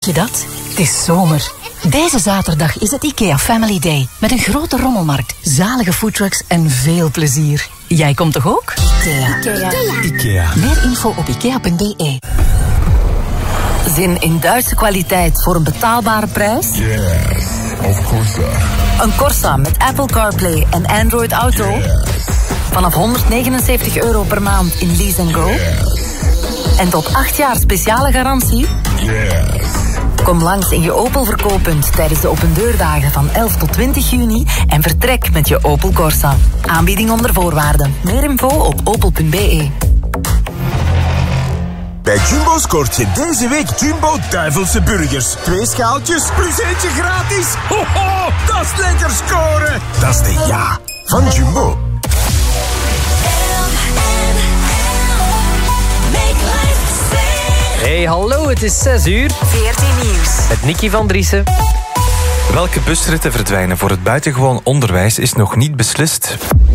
je dat? Het is zomer. Deze zaterdag is het IKEA Family Day. Met een grote rommelmarkt, zalige foodtrucks en veel plezier. Jij komt toch ook? IKEA. Meer info op ikea.be. Zin in Duitse kwaliteit voor een betaalbare prijs? Yes, of Corsa. Een Corsa met Apple CarPlay en Android Auto? Yes. Vanaf €179 per maand in Lease & Go? Yes. En tot 8 jaar speciale garantie? Yes. Kom langs in je Opel verkooppunt tijdens de opendeurdagen van 11 tot 20 juni en vertrek met je Opel Corsa. Aanbieding onder voorwaarden. Meer info op opel.be. Bij Jumbo scoort je deze week Jumbo Duivelse Burgers. 2 schaaltjes plus eentje gratis. Ho, ho, dat is lekker scoren. Dat is de ja van Jumbo. Hey, hallo, het is 6 uur. 14 nieuws. Met Nicky van Driessen. Welke busritten verdwijnen voor het buitengewoon onderwijs is nog niet beslist.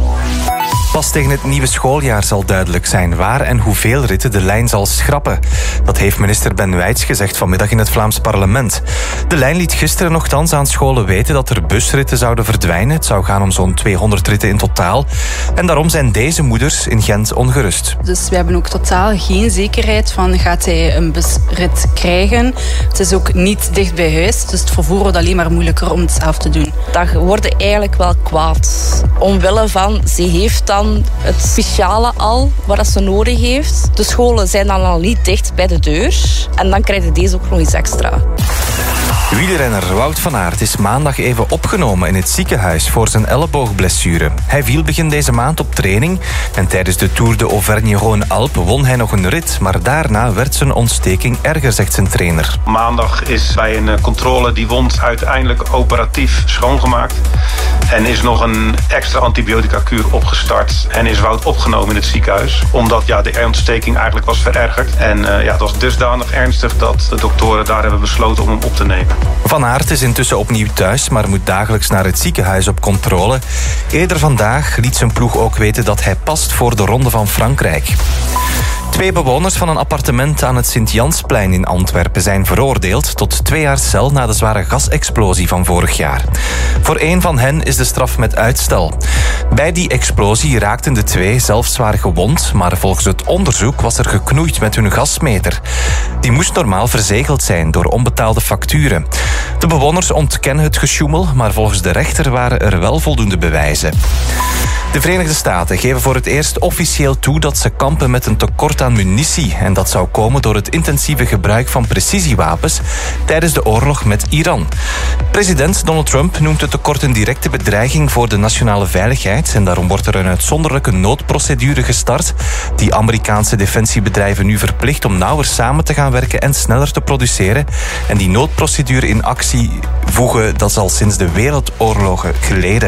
Pas tegen het nieuwe schooljaar zal duidelijk zijn waar en hoeveel ritten de lijn zal schrappen. Dat heeft minister Ben Wijts gezegd vanmiddag in het Vlaams parlement. De lijn liet gisteren nogthans aan scholen weten dat er busritten zouden verdwijnen. Het zou gaan om zo'n 200 ritten in totaal. En daarom zijn deze moeders in Gent ongerust. Dus we hebben ook totaal geen zekerheid van gaat hij een busrit krijgen. Het is ook niet dicht bij huis, dus het vervoer wordt alleen maar moeilijker om het zelf te doen. Dat wordt eigenlijk wel kwaad. Omwille van, ze heeft dan het speciale al, wat ze nodig heeft. De scholen zijn dan al niet dicht bij de deur. En dan krijg je deze ook nog eens extra. Wielrenner Wout van Aert is maandag even opgenomen in het ziekenhuis voor zijn elleboogblessure. Hij viel begin deze maand op training en tijdens de Tour de Auvergne-Rhône-Alpes won hij nog een rit, maar daarna werd zijn ontsteking erger, zegt zijn trainer. Maandag is bij een controle die wond uiteindelijk operatief schoongemaakt en is nog een extra antibiotica-kuur opgestart en is Wout opgenomen in het ziekenhuis, omdat de ontsteking eigenlijk was verergerd. En dat was dusdanig ernstig dat de doktoren daar hebben besloten om hem op te nemen. Van Aert is intussen opnieuw thuis, maar moet dagelijks naar het ziekenhuis op controle. Eerder vandaag liet zijn ploeg ook weten dat hij past voor de Ronde van Frankrijk. 2 bewoners van een appartement aan het Sint-Jansplein in Antwerpen zijn veroordeeld tot 2 jaar cel na de zware gasexplosie van vorig jaar. Voor 1 van hen is de straf met uitstel. Bij die explosie raakten de 2 zelf zwaar gewond, maar volgens het onderzoek was er geknoeid met hun gasmeter. Die moest normaal verzegeld zijn door onbetaalde facturen. De bewoners ontkennen het gesjoemel, maar volgens de rechter waren er wel voldoende bewijzen. De Verenigde Staten geven voor het eerst officieel toe dat ze kampen met een tekort aan munitie. En dat zou komen door het intensieve gebruik van precisiewapens tijdens de oorlog met Iran. President Donald Trump noemt het tekort een directe bedreiging voor de nationale veiligheid. En daarom wordt er een uitzonderlijke noodprocedure gestart die Amerikaanse defensiebedrijven nu verplicht om nauwer samen te gaan werken en sneller te produceren. En die noodprocedure in actie voegen, dat is al sinds de wereldoorlogen geleden.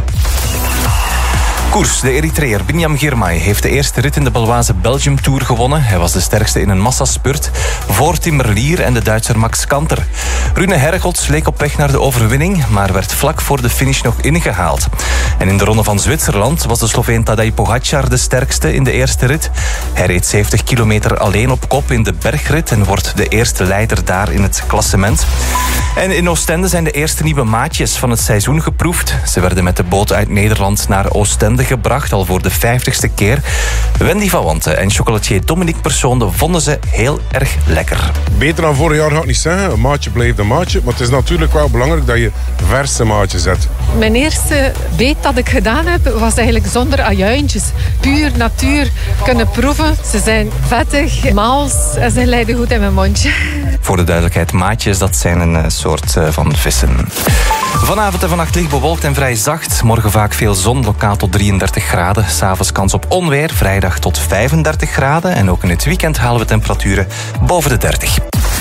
Koers. De Eritreër Binyam Girmay heeft de eerste rit in de Baloise Belgium Tour gewonnen. Hij was de sterkste in een massaspurt voor Tim Merlier en de Duitser Max Kanter. Rune Hergots leek op weg naar de overwinning, maar werd vlak voor de finish nog ingehaald. En in de Ronde van Zwitserland was de Sloveen Tadej Pogačar de sterkste in de eerste rit. Hij reed 70 kilometer alleen op kop in de bergrit en wordt de eerste leider daar in het klassement. En in Oostende zijn de eerste nieuwe maatjes van het seizoen geproefd. Ze werden met de boot uit Nederland naar Oostende gebracht, al voor de 50ste keer. Wendy van Wanten en chocolatier Dominique Persoonde vonden ze heel erg lekker. Beter dan vorig jaar ga ik niet zeggen. Een maatje blijft een maatje. Maar het is natuurlijk wel belangrijk dat je verse maatjes zet. Mijn eerste beet dat ik gedaan heb, was eigenlijk zonder ajuintjes. Puur natuur kunnen proeven. Ze zijn vettig, mals en ze glijden goed in mijn mondje. Voor de duidelijkheid, maatjes, dat zijn een soort van vissen. Vanavond en vannacht licht bewolkt en vrij zacht. Morgen vaak veel zon, lokaal tot 33 graden. 'S Avonds kans op onweer, vrijdag tot 35 graden. En ook in het weekend halen we temperaturen boven de 30.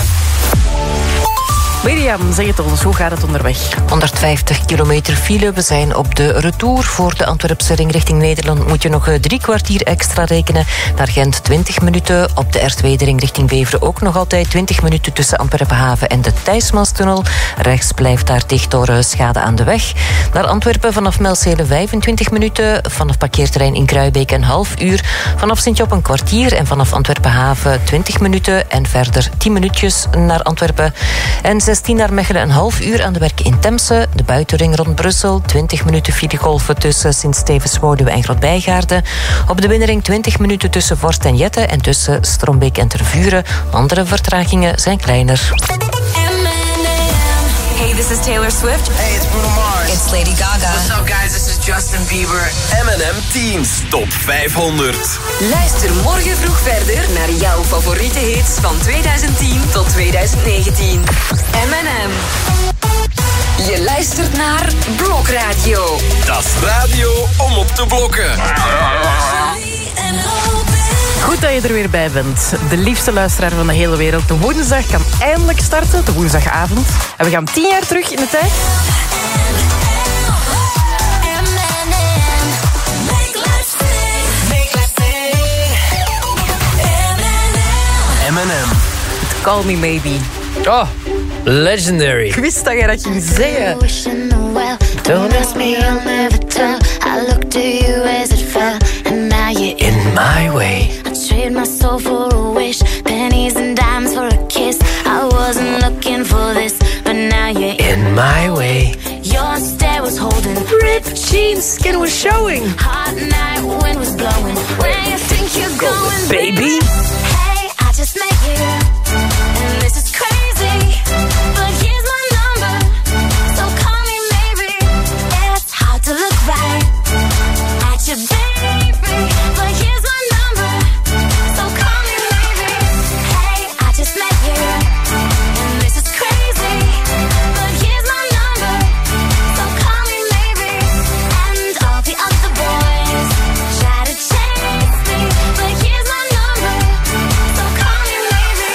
Mirjam, zeg het ons, hoe gaat het onderweg? 150 kilometer file. We zijn op de retour. Voor de Antwerpse ring richting Nederland moet je nog 3 kwartier extra rekenen. Naar Gent 20 minuten. Op de R2 de ring richting Beveren ook nog altijd 20 minuten tussen Antwerpenhaven en de Thijsmanstunnel. Rechts blijft daar dicht door schade aan de weg. Naar Antwerpen vanaf Melzele 25 minuten. Vanaf parkeerterrein in Kruijbeek een half uur. Vanaf Sint-Job een kwartier. En vanaf Antwerpenhaven 20 minuten. En verder 10 minuutjes naar Antwerpen. En 6 A16 naar Mechelen een half uur aan de werk in Temse. De buitenring rond Brussel, 20 minuten filegolven tussen Sint-Stevens-Woluwe en Groot-Bijgaarden. Op de binnenring 20 minuten tussen Vorst en Jette en tussen Strombeek en Tervuren. Andere vertragingen zijn kleiner. Hey, this is Taylor Swift. Hey, it's Bruno Mars. It's Lady Gaga. What's up, guys? This is Justin Bieber. M&M Teens Top 500. Luister morgen vroeg verder naar jouw favoriete hits van 2010 tot 2019. M&M. Je luistert naar Blokradio. Dat is radio om op te blokken. Goed dat je er weer bij bent. De liefste luisteraar van de hele wereld. De woensdag kan eindelijk starten, de woensdagavond. En we gaan 10 jaar terug in de tijd. M&M. Call Me Maybe. Oh, legendary. Ik wist dat je dat ging zeggen. Don't ask me, I'll never tell. I looked to you as it fell, and now you're in my way. I trade my soul for a wish, pennies and dimes for a kiss. I wasn't looking for this, but now you're in my way. Your stare was holding, ripped jeans, skin was showing. Hot night, wind was blowing. Where you think you're going, baby? Hey, I just met you, and this is crazy, but here's my number, so call me maybe. It's hard to look right at your baby, but here's my number, so call me maybe. Hey, I just met you, and this is crazy, but here's my number, so call me maybe. And all the other boys try to chase me, but here's my number, so call me maybe.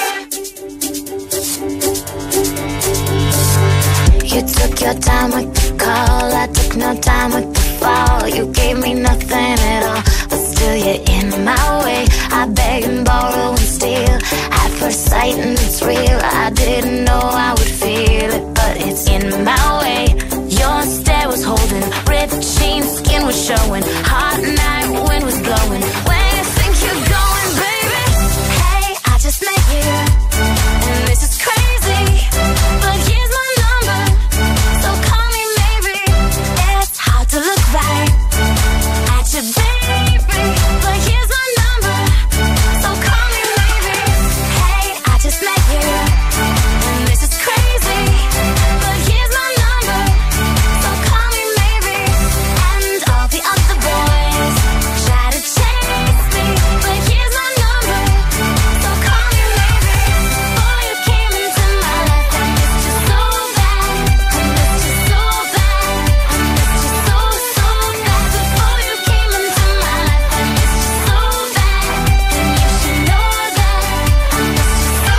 You took your time with the call, I took no time with the fall. You gave me nothing at all, but still you're in my way. I beg and borrow and steal at first sight, and it's real. I didn't know I would feel it, but it's in my way. Your stare was holding, ripped jeans, skin was showing. Hot night, wind was blowing. Where you think you're going, baby? Hey, I just met you, and this is crazy, but here's my number, so call me maybe. It's hard to look right at your baby, but here's my number, so call me maybe. Hey, I just met you, and this is crazy, but here's my number, so call me maybe. And all the other boys try to chase me, but here's my number, so call me maybe. Before you came into my life, I missed you so bad, I missed you so bad, I missed you so, so bad. Before you came into my life, I missed you so bad, and you should know that I missed you so,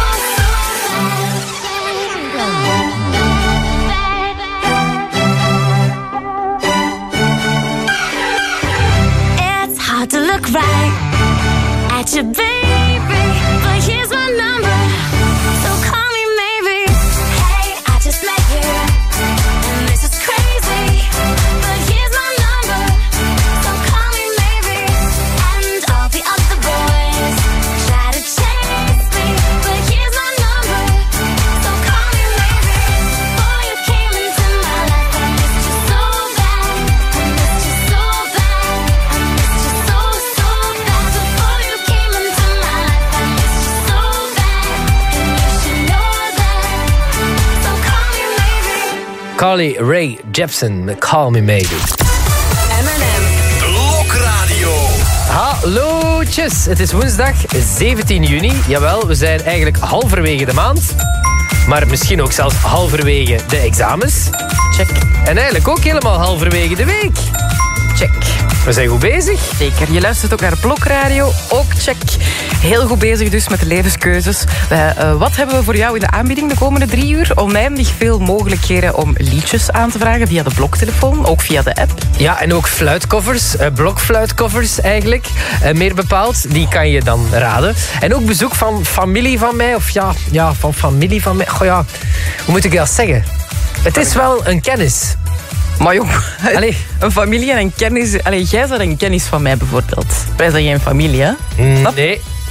It's hard to look right at your baby, but here's my number, so call me maybe. Hey, I just met you, and this is crazy, but here's my number, so call me maybe. And all the other boys try to chase me, but here's my number, so call me maybe. Before you came into my life, I missed you so bad, I missed you so bad, I missed you so, so bad. Before you came into my life, I missed you so bad, and you should know that, so call me maybe. Carly Rae Jepsen, Call Me Maybe. M&M. Blokradio. Hallootjes, het is woensdag 17 juni. Jawel, we zijn eigenlijk halverwege de maand. Maar misschien ook zelfs halverwege de examens. Check. En eigenlijk ook helemaal halverwege de week. Check. We zijn goed bezig. Zeker, je luistert ook naar Blokradio. Ook check. Heel goed bezig dus met de levenskeuzes. Wat hebben we voor jou in de aanbieding de komende 3 uur? Oneindig veel mogelijkheden om liedjes aan te vragen via de bloktelefoon, ook via de app. Ja, en ook fluitcovers, blokfluitcovers eigenlijk. Meer bepaald, die kan je dan raden. En ook bezoek van familie van mij, of ja, van familie van mij. Goh ja, hoe moet ik dat zeggen? Het is wel een kennis. Maar jong, een familie en een kennis. Jij bent een kennis van mij bijvoorbeeld. Wij zijn geen familie, hè? Nee.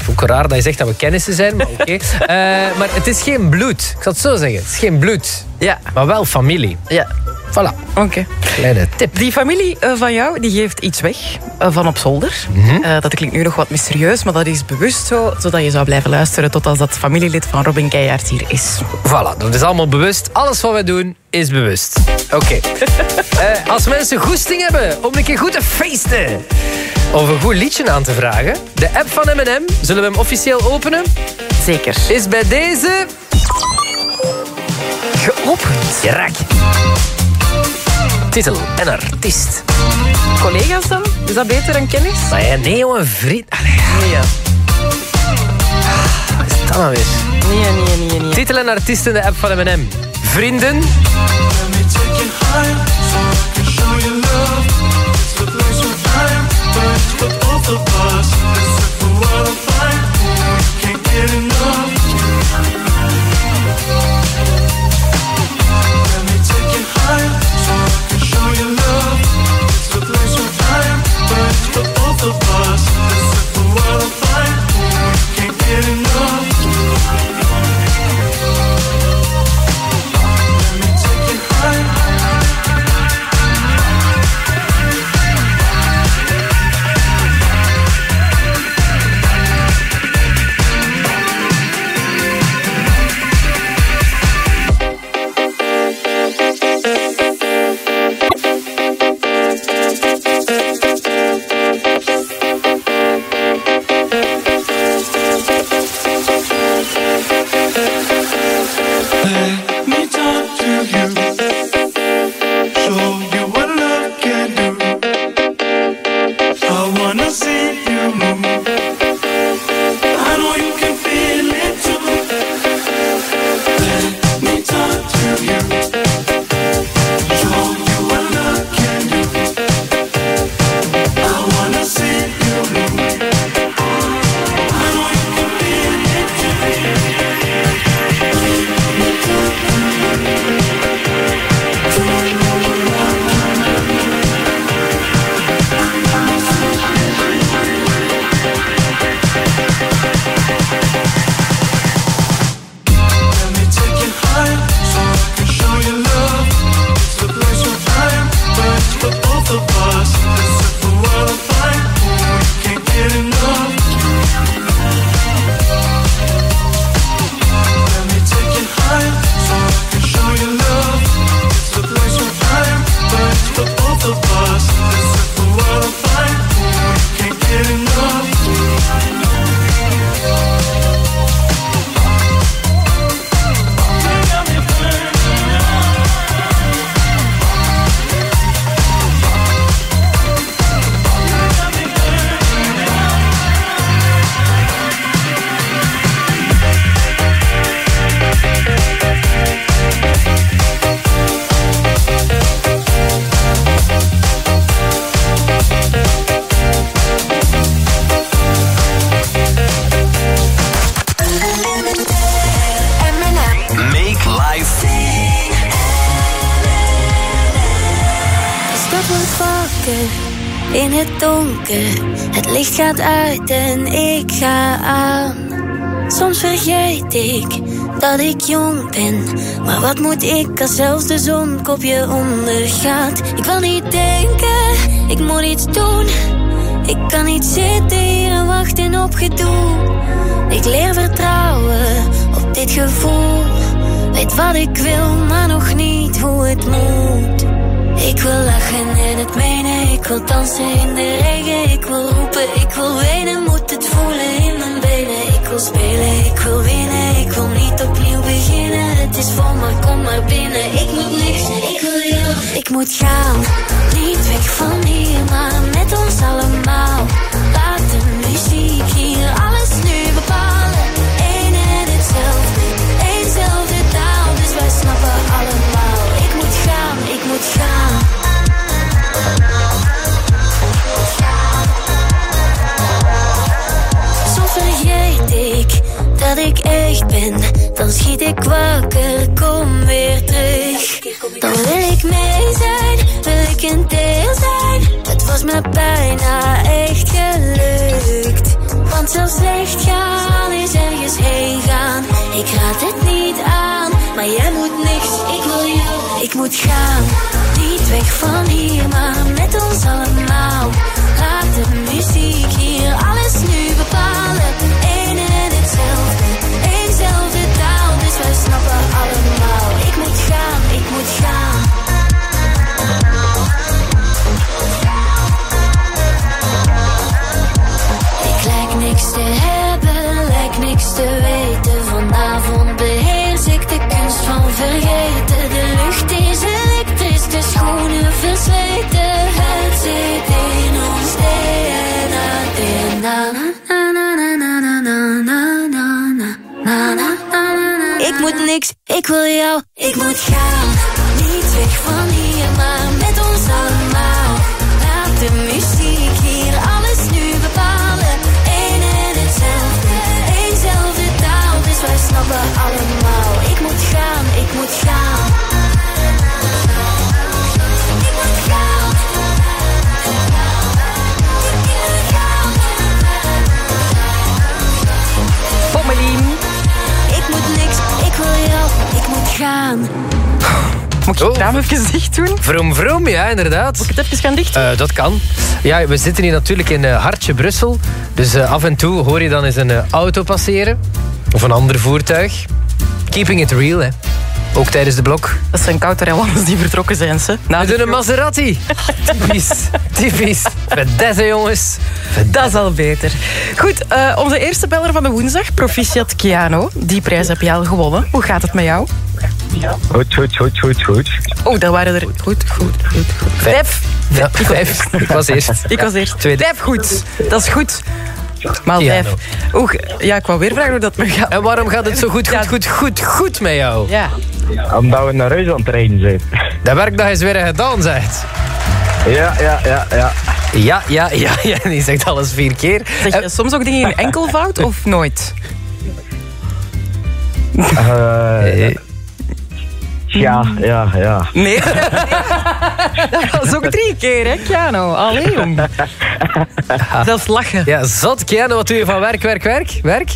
Ook raar dat je zegt dat we kennissen zijn, maar oké. Maar het is geen bloed. Ik zal het zo zeggen. Het is geen bloed. Ja. Maar wel familie. Ja. Voilà. Oké. Kleine tip. Die familie van jou die geeft iets weg van op zolder. Dat klinkt nu nog wat mysterieus, maar dat is bewust zo, zodat je zou blijven luisteren tot als dat familielid van Robin Keijaard hier is. Voilà, dat is allemaal bewust. Alles wat wij doen is bewust. Oké. Als mensen goesting hebben om een keer goed te feesten of een goed liedje aan te vragen, de app van M&M, zullen we hem officieel openen? Zeker. Is bij deze geopend. Gerak. Titel en artiest. Collega's dan? Is dat beter dan kennis? Maar ja, nee jongen, vriend. Allee, Nee, ja. wat is dat nou weer? Nee. Titel en artiest in de app van M&M. Vrienden. In het donker, het licht gaat uit en ik ga aan. Soms vergeet ik dat ik jong ben, maar wat moet ik als zelfs de zon kopje ondergaat? Ik wil niet denken, ik moet iets doen. Ik kan niet zitten hier en wachten op gedoe. Ik leer vertrouwen op dit gevoel. Weet wat ik wil, maar nog niet hoe het moet. Ik wil lachen en het menen, ik wil dansen in de regen. Ik wil roepen, ik wil wenen, moet het voelen in mijn benen. Ik wil spelen, ik wil winnen, ik wil niet opnieuw beginnen. Het is vol, maar kom maar binnen. Ik moet niks, ik wil jou. Ik moet gaan, niet weg van hier, maar met ons allemaal. Laat de muziek hier alles nu bepalen. Eén en hetzelfde, éénzelfde taal, dus wij snappen allemaal. Ik moet gaan, ik moet gaan. Soms vergeet ik dat ik echt ben. Dan schiet ik wakker, kom weer terug. Dan wil ik mee zijn, wil ik een deel zijn. Het was me bijna echt gelukt. Want zelfs slecht gaan is ergens heen gaan. Ik raad het niet aan, maar jij moet niks. Ik wil jou, ik moet gaan. Niet weg van hier, maar met ons allemaal. Laat de muziek hier alles nu bepalen. Eén en hetzelfde, éénzelfde taal. Dus wij snappen allemaal. Ik moet gaan, ik moet gaan. Ik lijk niks te hebben, lijk niks te weten. Vanavond beheers ik de kunst van vergeten. De lucht is elektrisch, de schoenen versleten. Het zit in ons DNA. Ik moet niks, ik wil jou, ik moet gaan. Niet weg van hier, maar met ons allemaal. Laat de muziek hier alles nu bepalen. Eén en hetzelfde, éénzelfde taal. Dus wij snappen allemaal. Ik moet gaan, ik moet gaan. Ik moet gaan. Pommelien. Ik moet niks, ik wil jou, ik moet gaan. Moet ik het raam even dicht doen? Vroom, vroom, ja, inderdaad. Moet ik het even gaan dicht doen? Dat kan. Ja, we zitten hier natuurlijk in hartje Brussel. Dus af en toe hoor je dan eens een auto passeren. Of een ander voertuig. Keeping it real, hè. Ook tijdens de blok. Dat zijn Cauterellans die vertrokken zijn, ze. We doen een Maserati. Typisch. Typisch. Vedette, jongens. Dat is al beter. Goed, onze eerste beller van de woensdag, Proficiat Keanu. Die prijs heb je al gewonnen. Hoe gaat het met jou? Goed. Oh, daar waren er... Goed. Vijf. Ja, vijf. Ik was eerst. Ik was eerst. Tweede. 5 goed. Dat is goed. Maal 5. Oeh, ja, ik wou weer vragen hoe dat me gaat. En waarom gaat het zo goed met jou? Ja. Omdat we naar huis aan het rijden zijn. De werkdag is weer gedaan, zegt. Ja. Ja, die zegt alles 4 keer. Zeg je soms ook dingen in enkelvoud of nooit? Ja. Nee. Dat was ook 3 keer, hè, Keanu? Allee, jong. Zelfs lachen. Ja, zot, Keanu, wat doe je van werk? Werk?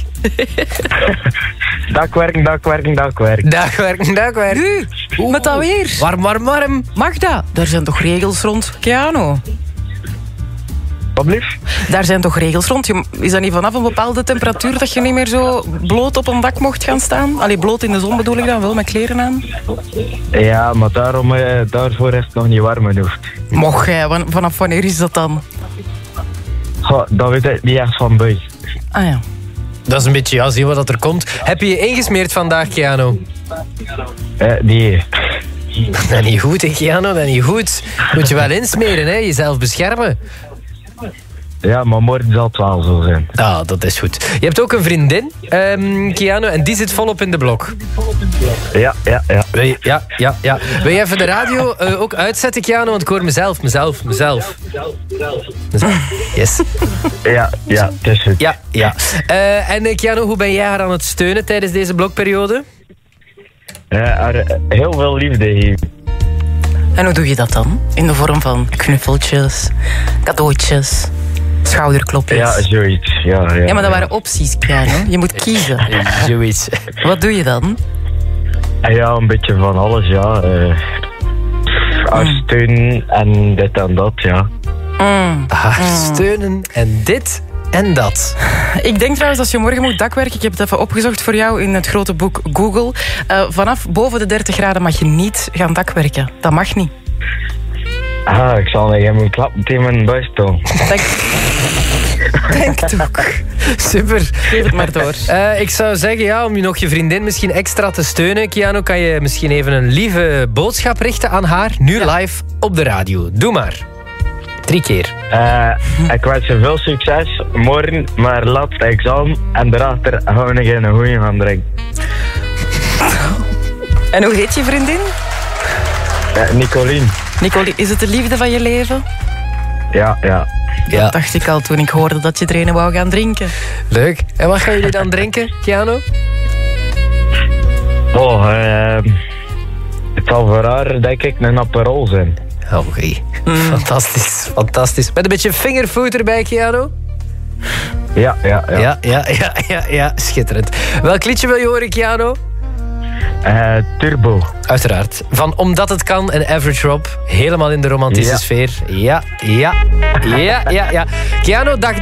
Dagwerken. Nu, met dat weer. Warm. Mag dat? Daar zijn toch regels rond, Keanu? Wat blieft? Daar zijn toch regels rond? Is dat niet vanaf een bepaalde temperatuur dat je niet meer zo bloot op een dak mocht gaan staan? Allee, bloot in de zon bedoel ik dan, wel met kleren aan? Ja, maar daarvoor is het nog niet warm genoeg. Mocht jij, vanaf wanneer is dat dan? Goh, dat weet ik niet echt van buiten. Ah ja. Dat is een beetje, ja, zien wat er komt. Heb je je ingesmeerd vandaag, Keanu? Nee. Dat is niet goed, hè, Keanu, dat is niet goed. Moet je wel insmeren, hè, jezelf beschermen. Ja, maar morgen zal het wel zo zijn. Ah, dat is goed. Je hebt ook een vriendin, Keanu, en die zit volop in de blok. Ja. Ja. Wil je even de radio ook uitzetten, Keanu? Want ik hoor mezelf. Yes. Ja, het is goed. Ja. En Keanu, hoe ben jij haar aan het steunen tijdens deze blokperiode? Heel veel liefde hier. En hoe doe je dat dan? In de vorm van knuffeltjes, cadeautjes, schouderklopjes? Ja, zoiets. Ja, maar dat waren opties, Keanu. Je moet kiezen. Zoiets. Wat doe je dan? Ja, een beetje van alles, ja. Haar steunen en dit en dat, ja. Haar steunen en dit en dat. Ik denk trouwens, als je morgen moet dakwerken, ik heb het even opgezocht voor jou in het grote boek Google. Vanaf boven de 30 graden mag je niet gaan dakwerken. Dat mag niet. Ik zal niet mijn klap meteen mijn buis doen. Denk het ook. Super. Geef het maar door. Ik zou zeggen, ja, om je nog je vriendin misschien extra te steunen, Keanu, kan je misschien even een lieve boodschap richten aan haar. Nu live op de radio. Doe maar. 3 keer. Ik wens je veel succes morgen, maar laatste examen. En daarachter gaan we nog een goeie gaan drinken. En hoe heet je vriendin? Nicolien. Nicolien, is het de liefde van je leven? Ja. Dat dacht ik al toen ik hoorde dat je er een wou gaan drinken. Leuk. En wat gaan jullie dan drinken, Keanu? Het zal voor haar, denk ik, een Aperol zijn. Oké. Fantastisch. Met een beetje fingerfood erbij, Keanu? Ja, schitterend. Welk liedje wil je horen, Keanu? Turbo. Uiteraard. Van Omdat het kan en Average Rob. Helemaal in de romantische sfeer. Ja. Keanu, dag.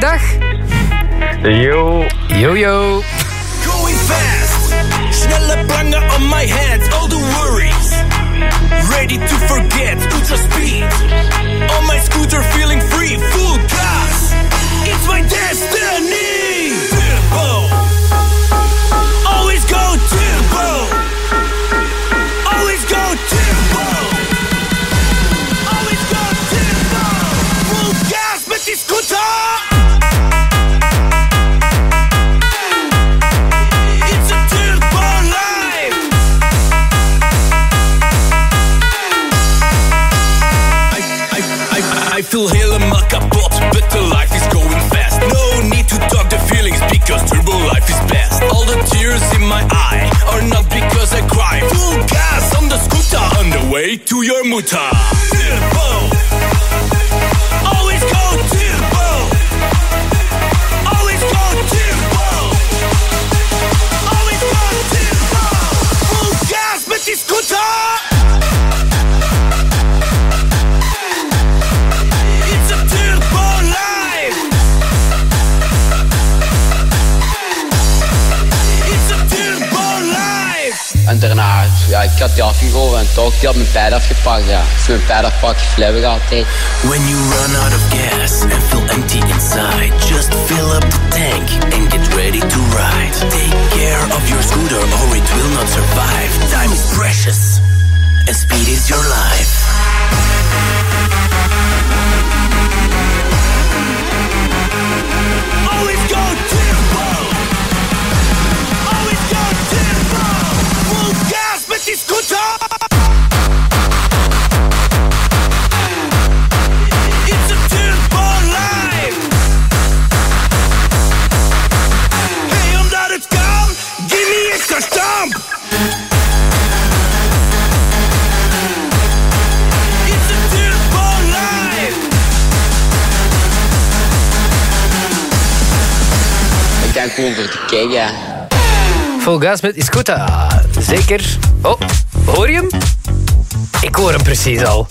Yo. Going fast. Snelle plangen on my hands, all the worries. Ready to forget, ultra speed. On my scooter feeling free, full gas. It's my destiny. Turbo. Always go turbo. Always go turbo. Always go turbo. Full gas met die scooter. I feel helemaal kapot, but the life is going fast. No need to talk the feelings, because turbo life is best. All the tears in my eye are not because I cry. Full gas on the scooter, on the way to your muta. Turbo, always go turbo. Always go turbo. Always go turbo. Full gas met die scooter. En daarna, ik had die afgegoven en toch, die had mijn pijl afgepakt, Als mijn pijl afpakt, flippen ik altijd. When you run out of gas and feel empty inside, just fill up the tank and get ready to ride. Take care of your scooter or it will not survive. Time is precious and speed is your life. Always go turbo. Always go turbo. Full gas met die scooter. It's a turbo life. Hey, omdat het kan, give me extra stamp. It's a turbo life. Ik denk gewoon voor te kijken, Full gas met Iscota. Zeker. Oh, hoor je hem? Ik hoor hem precies al.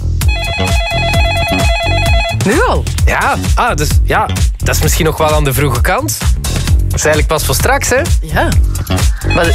Nu al? Ja, dus dat is misschien nog wel aan de vroege kant. Dat is eigenlijk pas voor straks, hè? Ja. Maar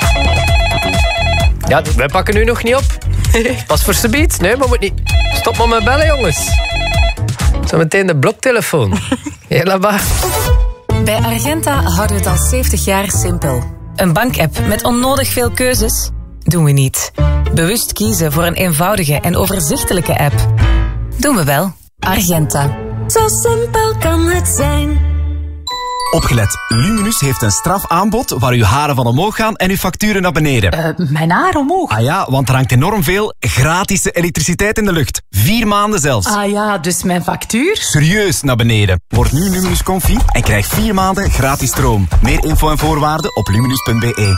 ja, wij pakken nu nog niet op. Pas voor subiet. Nee, maar moet niet. Stop maar met bellen, jongens. Zometeen de bloktelefoon. Hela ba. Bij Argenta houden we het al 70 jaar simpel. Een bankapp met onnodig veel keuzes? Doen we niet. Bewust kiezen voor een eenvoudige en overzichtelijke app? Doen we wel. Argenta. Zo simpel kan het zijn. Opgelet, Luminus heeft een strafaanbod waar uw haren van omhoog gaan en uw facturen naar beneden. Mijn haar omhoog? Ah ja, want er hangt enorm veel gratis elektriciteit in de lucht. 4 maanden zelfs. Ah ja, dus mijn factuur? Serieus naar beneden. Word nu Luminus Confi en krijg 4 maanden gratis stroom. Meer info en voorwaarden op luminus.be.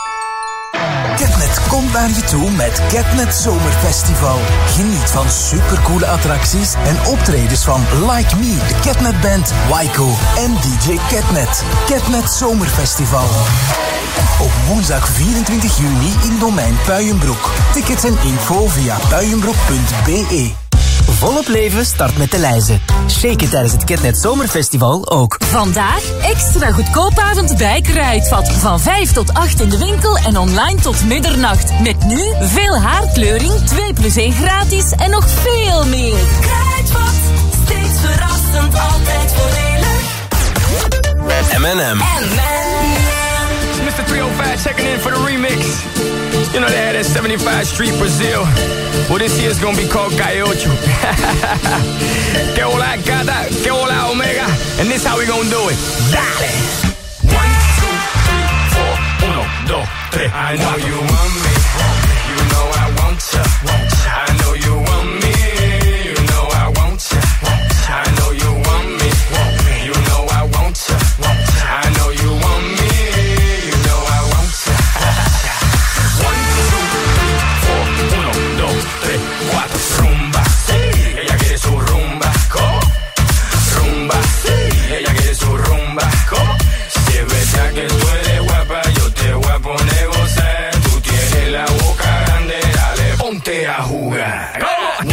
Ketnet komt naar je toe met Ketnet Zomerfestival. Geniet van supercoole attracties en optredens van Like Me, de Ketnet Band, Waiko en DJ Ketnet. Ketnet Zomerfestival. Op woensdag 24 juni in Domein Puijenbroek. Tickets en info via puijenbroek.be. Volop leven start met de lijzen. Shaken tijdens het Ketnet Zomerfestival ook. Vandaag extra goedkoop avond bij Kruidvat. Van 5 tot 8 in de winkel en online tot middernacht. Met nu veel haarkleuring, 2+1 gratis en nog veel meer. Kruidvat, steeds verrassend, altijd voordelig. M&M. Mr. 305 checking in for the remix. You know they had that 75 Street Brazil. Well, this year's gonna be called Gaiocho. Que hola gata, que hola omega. And this how we gonna do it. Dale! 1, 2, 3, 4, 1, 2, 3. I know you want me. You know I want ya. I know you want me. You know I want ya. I know you want me. You know I want ya. I know you want me. You know I want ya. 1, 2, 3, 4, 1, 2, 3, 4. Rumba, sí, ella quiere su rumba. Rumba, sí, ella quiere su rumba. ponte a jugar. 1, 2, 3,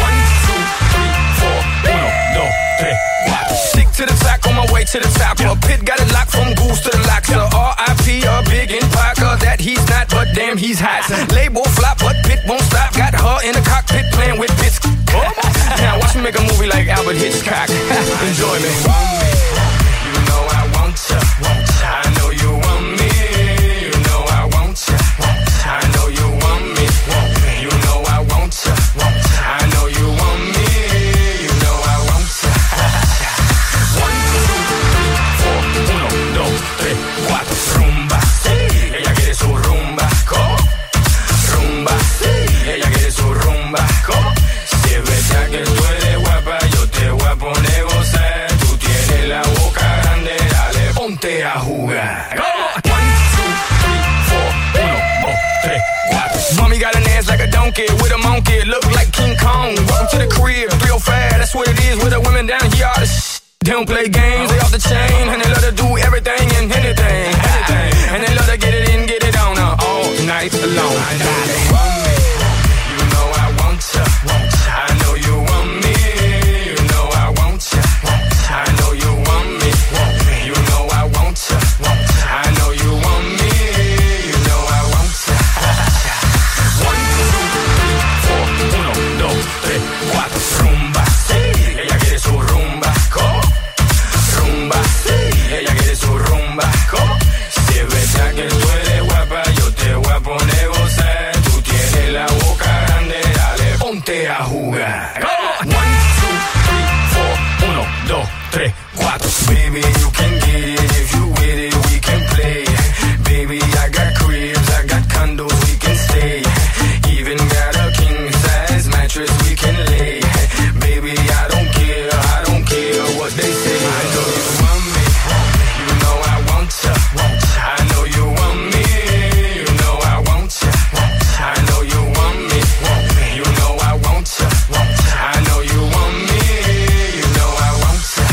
4, 1, 2, 3, 4. Stick to the track on my way to the top. A pit got it locked from goose to the locks. So R.I.P. a big in Parker that he's not, but damn he's hot. Label flop, but Pit won't stop. Got her in the cockpit playing with bits. Now watch me make a movie like Albert Hitchcock. Enjoy me. You know I want ya. I know you want me. You know I want ya. I know you want me. You know I want ya. I know you want me. You know I want ya. 1, 2, 3, 4, 1, 2, 3, 4. Rumba, sí. Ella quiere su rumba. ¿Cómo? Rumba, sí. Ella quiere su rumba. ¿Cómo? Si es verdad que tú eres guapa, yo te voy a poner gozar. Tú tienes la boca grande, dale, ponte a jugar. 1, 2, 3, 4, 1, 2, 3, 4. Mommy got an ass like a donkey with a monkey, look like King Kong. Welcome to the crib, 305, that's what it is with the women down here. All the they don't play games, they off the chain, and they love to do everything and anything. And they love to get it in, get it on all night long. You know I want ya. I know you want me. You know I want ya. I know you want me. You know I want ya. I know you want me. You know I want ya. 1, 2, 3, 4. Rumba, sí. Ella quiere su rumba. ¿Cómo? Rumba, sí. Ella quiere su rumba. ¿Cómo? Si es verdad que tú eres guapa, yo te voy a poner gozar. Tú tienes la boca grande, dale, ponte a jugar. 1, 2, 3, 4, 1, 2, 3, 4. Baby, you can get it if you with it, we can play. Baby, I got cribs, I got condos, we can stay. Even got a king size mattress we can lay. Baby, I don't care what they say. I know you want me, you know I want ya. I know you want me, you know I want ya. I know you want me, you know I want ya. I know you want me, you know I want ya.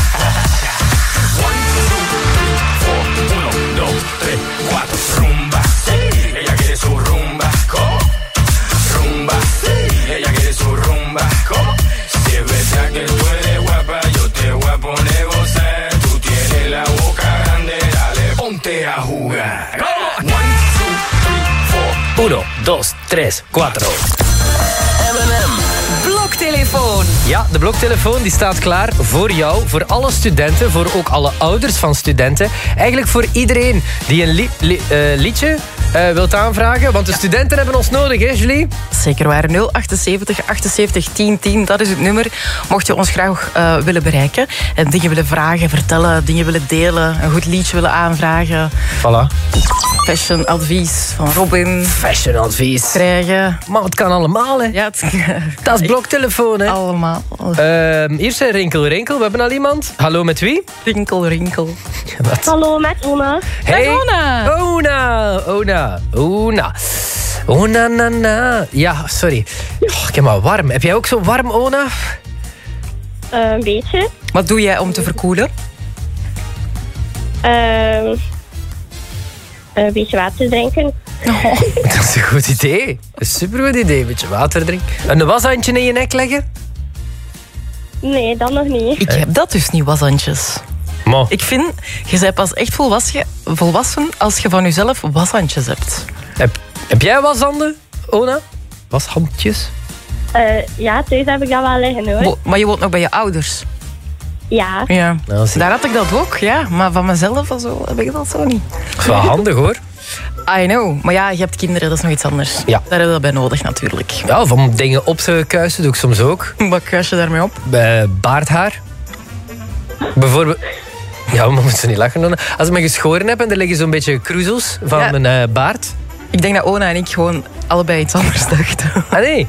1, 2, 3, 4. Rumba, sí. Ella quiere su rumba. ¿Cómo? Rumba, sí. Ella quiere su rumba. ¿Cómo? Si es verdad que tú eres guapa, yo te voy a poner gozar. Tú tienes la boca grande, dale, ponte a jugar. 1, 2, 3, 4. Bloktelefoon. Ja, de bloktelefoon die staat klaar voor jou, voor alle studenten, voor ook alle ouders van studenten. Eigenlijk voor iedereen die een liedje wilt aanvragen. Want de studenten hebben ons nodig, hè Julie? Zeker waar. 078 78 10 10, dat is het nummer. Mocht je ons graag willen bereiken en dingen willen vragen, vertellen, dingen willen delen, een goed liedje willen aanvragen. Voilà. Fashion advies van Robin. Fashion advies. Krijgen. Maar het kan allemaal, hè? Ja, dat is bloktelefoon, hè? Allemaal. Hier zijn Rinkel Rinkel. We hebben al iemand. Hallo, met wie? Rinkel Rinkel. Wat? Hallo, met Ona. Hey. Met Ona. Ona, na. Ja, sorry. Oh, ik heb maar warm. Heb jij ook zo warm, Ona? Een beetje. Wat doe jij om te verkoelen? Een beetje water drinken. Oh, dat is een goed idee. Een supergoed idee. Een beetje water drinken. Een washandje in je nek leggen? Nee, dat nog niet. Ik heb dat dus niet, washandjes. Ma. Ik vind, je bent pas echt volwassen als je van jezelf washandjes hebt. Heb jij washanden, Ona? Washandjes? Ja, thuis heb ik dat wel liggen, hoor. Maar je woont nog bij je ouders? Ja. Daar had ik dat ook, ja. Maar van mezelf of zo heb ik dat zo niet. Dat is wel handig, hoor. I know. Maar ja, je hebt kinderen, dat is nog iets anders. Ja. Daar hebben we dat bij nodig, natuurlijk. Ja, of om dingen op te kuisen doe ik soms ook. Wat kuis je daarmee op? Baardhaar. Bijvoorbeeld... Ja, maar moet ze niet lachen. Als ik me geschoren heb en er liggen zo'n beetje kroezels van mijn baard. Ik denk dat Ona en ik gewoon allebei iets anders dachten. Ah, nee?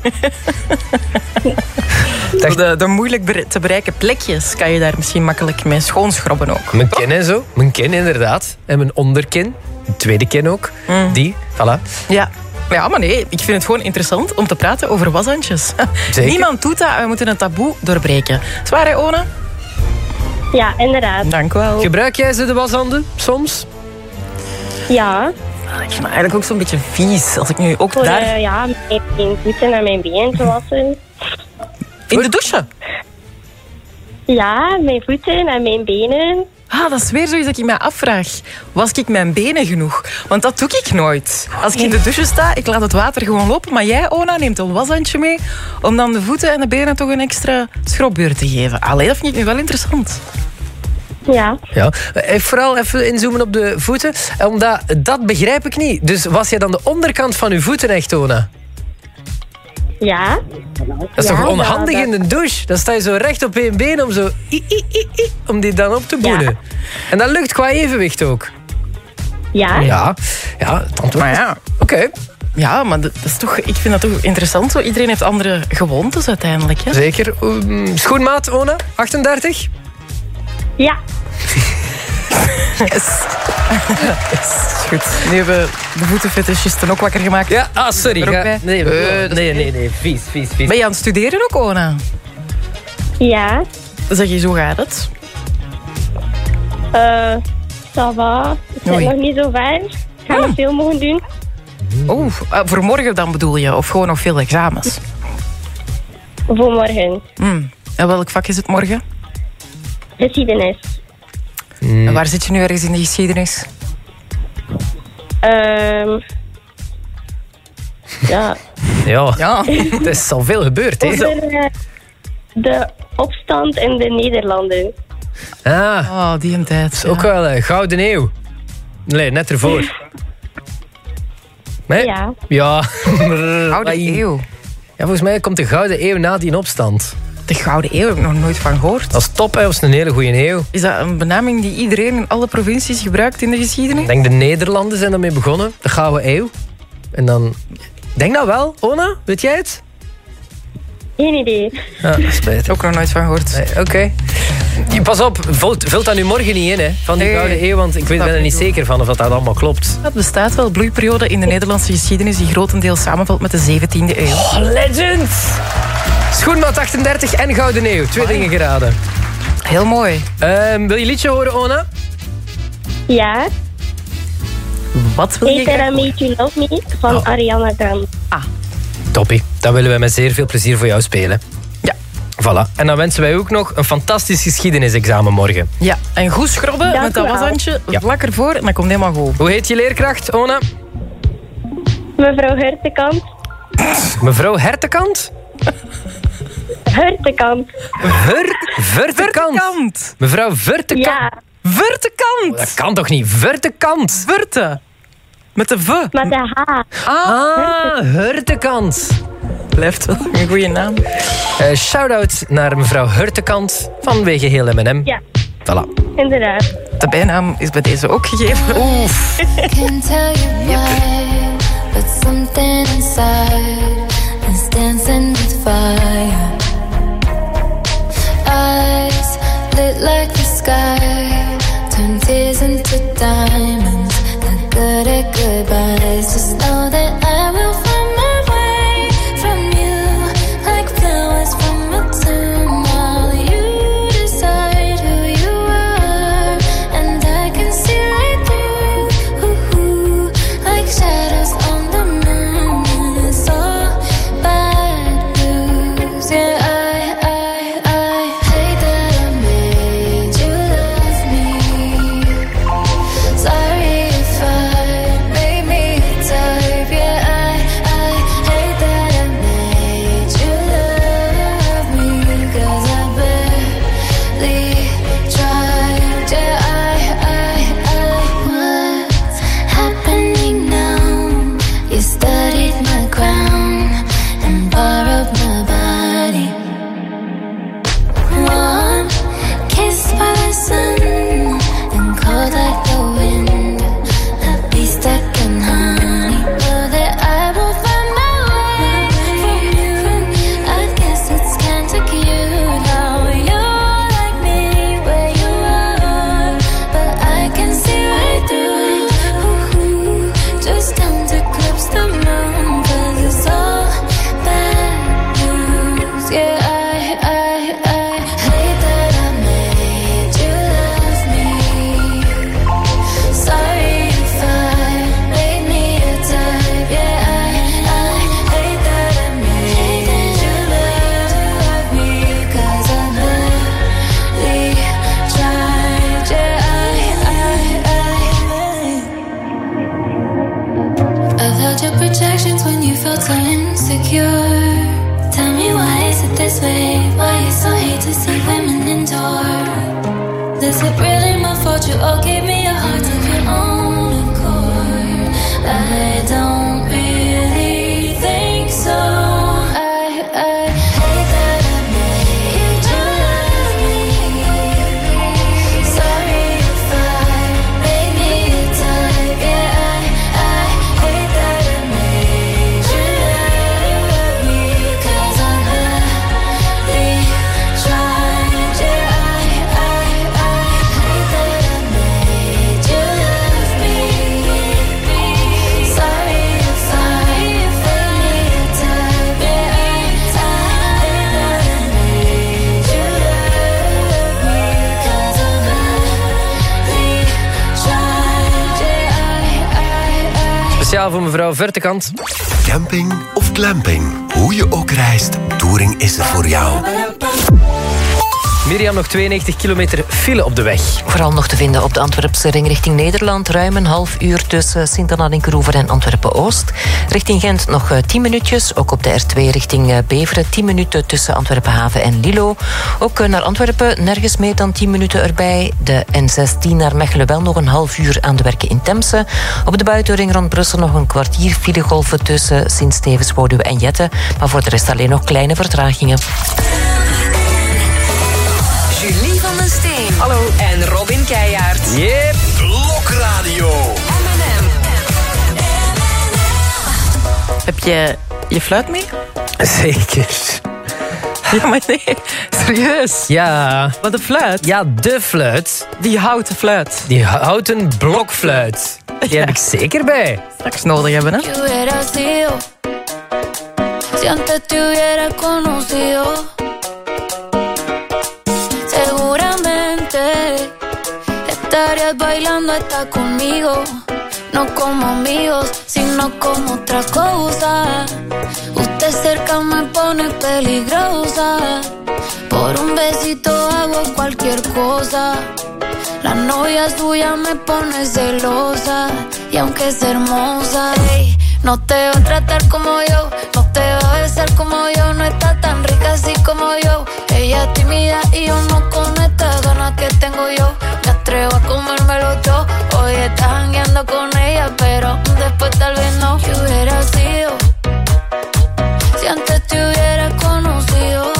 De moeilijk te bereiken plekjes kan je daar misschien makkelijk mee schoonschrobben ook. Mijn kin en zo. Mijn kin, inderdaad. En mijn onderkin. Een tweede kin ook. Die, voilà. Ja. Ja, maar nee, ik vind het gewoon interessant om te praten over washandjes. Zeker. Niemand doet dat en we moeten een taboe doorbreken. Zwaar, hè, Ona? Ja, inderdaad. Dank u wel. Gebruik jij ze, de washanden, soms? Ja. Ik vind het eigenlijk ook zo'n beetje vies. Als ik nu ook Voor, daar... ja, mijn voeten en mijn benen te wassen. In de douche? Ja, mijn voeten en mijn benen. Ah, dat is weer zoiets dat ik mij afvraag. Was ik mijn benen genoeg? Want dat doe ik nooit. Als ik in de douche sta, ik laat het water gewoon lopen. Maar jij, Ona, neemt een washandje mee om dan de voeten en de benen toch een extra schrobbeurt te geven. Allee, dat vind ik nu wel interessant. Ja. Vooral even inzoomen op de voeten. Omdat, dat begrijp ik niet. Dus was jij dan de onderkant van je voeten echt, Ona? Ja. Dat is toch onhandig in de douche? Dan sta je zo recht op één been om zo... om die dan op te boenen. Ja. En dat lukt qua evenwicht ook. Ja. Ja, het antwoord. Maar ja. Oké. Ja, maar dat is toch, ik vind dat toch interessant. Zo. Iedereen heeft andere gewoontes uiteindelijk. Hè? Zeker. Schoenmaat, Ona? 38? Ja. Yes. Goed. Nu hebben we de voetenfetischisten ook wakker gemaakt. Ja, sorry. Nee. Vies. Ben je aan het studeren ook, Ona? Ja. Zeg je, zo gaat het? Ça va. Ik ben nog niet zo ver. Ik ga nog veel mogen doen. Voor morgen dan bedoel je? Of gewoon nog veel examens? Voor morgen. En welk vak is het morgen? Geschiedenis. En waar zit je nu ergens in de geschiedenis? Ja. Ja, er is al veel gebeurd, hè? Over de opstand in de Nederlanden. Oh, die een tijd. Is ook wel Gouden Eeuw. Nee, net ervoor. Nee? Ja. Ja. Gouden Eeuw. Ja, volgens mij komt de Gouden Eeuw na die opstand. De Gouden Eeuw heb ik nog nooit van gehoord. Dat is top, hè. Dat is een hele goede eeuw. Is dat een benaming die iedereen in alle provincies gebruikt in de geschiedenis? Ik denk de Nederlanden zijn daarmee begonnen. De Gouden Eeuw. En dan... Denk dat wel, Ona? Weet jij het? Geen idee. Ja, spijt. Ook nog nooit van gehoord. Nee, Oké. Pas op, vult dat nu morgen niet in, hè? Van die Gouden Eeuw, want ik ben er niet zeker van of dat allemaal klopt. Dat bestaat wel, bloeiperiode in de Nederlandse geschiedenis die grotendeels samenvalt met de 17e eeuw. Oh, legend! Schoenmaat 38 en Gouden Eeuw. 2 dingen geraden. Heel mooi. Wil je liedje horen, Ona? Ja. Wat wil je graag horen? Made You Love Me van Ariana Grande. Toppie. Dat willen wij met zeer veel plezier voor jou spelen. Ja. Voilà. En dan wensen wij ook nog een fantastisch geschiedenisexamen morgen. Ja, en goed schrobben met dat washandje vlak ervoor en dat komt helemaal goed. Hoe heet je leerkracht, Ona? Mevrouw Hertekant. Mevrouw Hertekant? Hertekant. Vertekant. Mevrouw Vertekant. Ja. Vertekant. Dat kan toch niet? Vertekant. Verte. Met de V. Met de H. Hurtekant. Blijft wel een goede naam. Shout-out naar mevrouw Hurtekant vanwege heel M&M. Ja. Voilà. Inderdaad. De bijnaam is bij deze ook gegeven. Oef. Can't tell you why, but something inside is dancing with fire. Eyes lit like the sky, turn tears into diamonds. Not good at goodbyes. Just know that I will find my way from you, like flowers from a tomb. While you decide who you are, and I can see right through, like shadows on the moon. It's all this way? Why you so hate to see women endure? Is it really my fault you all gave me a heart of your own accord? I don't really think so. I hate that I made you love me. Sorry if I made me a type. Yeah, I hate that I made you love me. 'Cause I'm really trying. Yeah, I hate that I made you love me. Sorry if I made me a type. Yeah, I hate that I made you love me. 'Cause I'm really trying. Yeah, Speciaal voor mevrouw Vertekant. Camping of glamping, hoe je ook reist, Touring is er voor jou. Mirjam, nog 92 kilometer file op de weg. Vooral nog te vinden op de Antwerpse ring richting Nederland. Ruim een half uur tussen Sint-Anna-Linkeroever en Antwerpen-Oost. Richting Gent nog 10 minuutjes. Ook op de R2 richting Beveren 10 minuten tussen Antwerpen-Haven en Lilo. Ook naar Antwerpen nergens meer dan 10 minuten erbij. De N16 naar Mechelen wel nog een half uur aan de werken in Temse. Op de buitenring rond Brussel nog een kwartier filegolven tussen Sint-Stevens, Woluwe en Jette. Maar voor de rest alleen nog kleine vertragingen. Julie van den Steen. Hallo. En Robin Keijaard. Yep. Blokradio. M&M. Heb je je fluit mee? Zeker. Ja, maar nee. Serieus? Ja. Wat een fluit? Ja, de fluit. Die houten fluit. Die houten blokfluit. Die heb ik zeker bij. Straks nodig hebben, hè? Si hubiera sido, si antes te hubiera conocido, seguramente estarías bailando hasta conmigo. No como amigos, sino como otra cosa. Usted cerca me pone peligrosa. Por un besito hago cualquier cosa. La novia suya me pone celosa. Y aunque es hermosa, ey, no te va a tratar como yo, no te va a besar como yo. No está tan rica así como yo. Ella es tímida y yo no con estas ganas que tengo yo. Me atrevo a comérmelo todo. Hoy estás jangueando con ella, pero después tal vez no. ¿Qué hubiera sido si antes te hubiera conocido?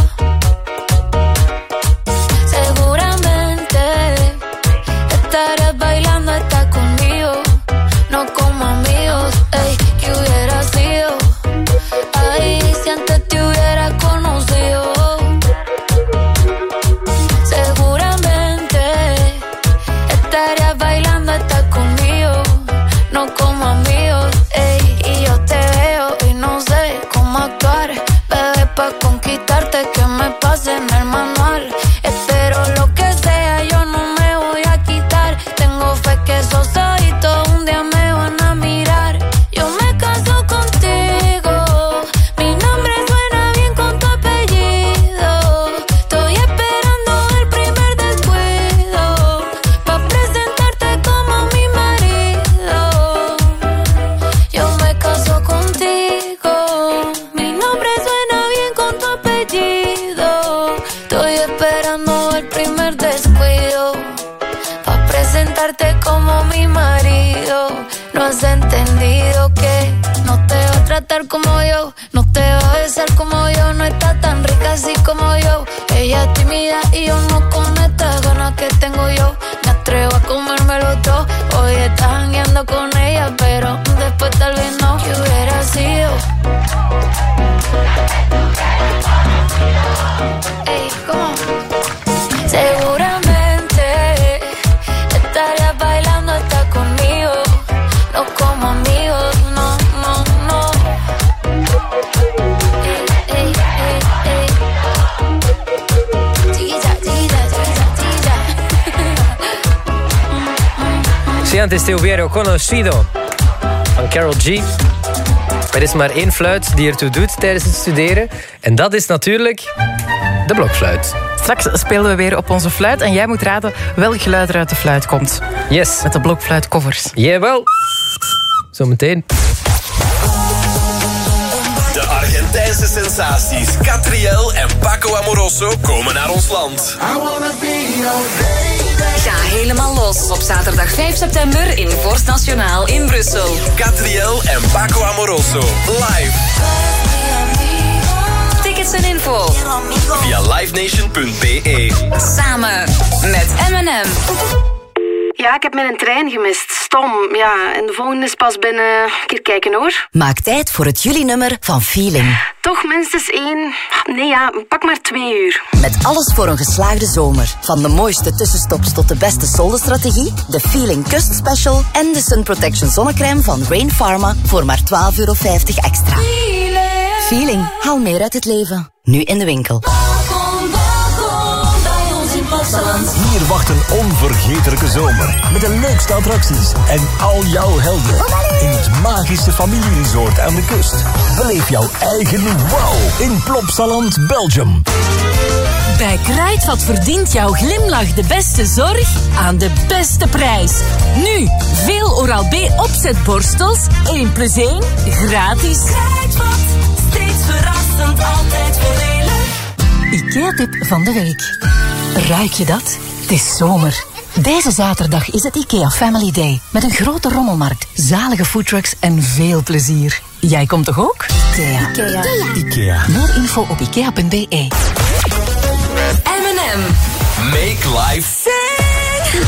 Seguramente estarías bailando hasta conmigo. No como amigos, ey, ¿qué hubiera sido? Ay, si antes te hubiera conocido. Seguramente estarías bailando hasta conmigo. No como amigos, ey, y yo te veo y no sé cómo actuar. Bebé, pa' conquistarte que me pase en el manual. Espero lo que sea, yo no me voy a quitar. Tengo fe que esos ojitos un día me van a mirar. Yo me caso contigo, mi nombre suena bien con tu apellido. Estoy esperando el primer descuido pa' presentarte como mi marido. Yo me caso contigo, mi nombre suena bien con tu apellido. Estoy esperando el primer descuido pa' presentarte como mi marido. No has entendido que no te va a tratar como yo, no te va a besar como yo. No está tan rica así como yo. Ella es tímida y yo no con estas ganas que tengo yo. Me atrevo a comérmelo todo. Hoy estás jangueando con ella, pero después tal vez no. ¿Qué hubiera sido? Ey, ¿cómo? Seguramente estarías bailando hasta conmigo. No como amigos, no, no, no. Ey, ey, ey, ey. Chiquita, chiquita, chiquita, chiquita. Si antes te hubiera conocido van Karol G. Er is maar één fluit die ertoe doet tijdens het studeren. En dat is natuurlijk de blokfluit. Straks spelen we weer op onze fluit en jij moet raden welk geluid er uit de fluit komt. Yes. Met de blokfluitcovers. Jawel. Zometeen. De Argentijn. Latijnse sensaties Catriel en Paco Amoroso komen naar ons land. Ga helemaal los op zaterdag 5 september in Forst Nationaal in Brussel. Catriel en Paco Amoroso live. Tickets en info via livenation.be. Samen met M&M. Ja, ik heb mijn trein gemist. Stom. Ja, en de volgende is pas binnen... Een keer kijken hoor. Maak tijd voor het juli-nummer van Feeling. Toch minstens 1... Nee ja, pak maar 2 uur. Met alles voor een geslaagde zomer. Van de mooiste tussenstops tot de beste soldenstrategie, de Feeling Kust Special en de Sun Protection zonnecrème van Rain Pharma voor maar €12,50 extra. Feeling. Haal meer uit het leven. Nu in de winkel. Hier wacht een onvergetelijke zomer. Met de leukste attracties en al jouw helden. In het magische familieresort aan de kust. Beleef jouw eigen wow in Plopsaland, Belgium. Bij Kruidvat verdient jouw glimlach de beste zorg aan de beste prijs. Nu, veel Oral-B opzetborstels, 1 + 1, gratis. Kruidvat, steeds verrassend, altijd voordelig. IKEA-tip van de week. Ruik je dat? Het is zomer. Deze zaterdag is het IKEA Family Day. Met een grote rommelmarkt, zalige foodtrucks en veel plezier. Jij komt toch ook? IKEA. Meer info op ikea.be. M&M. Make life sing.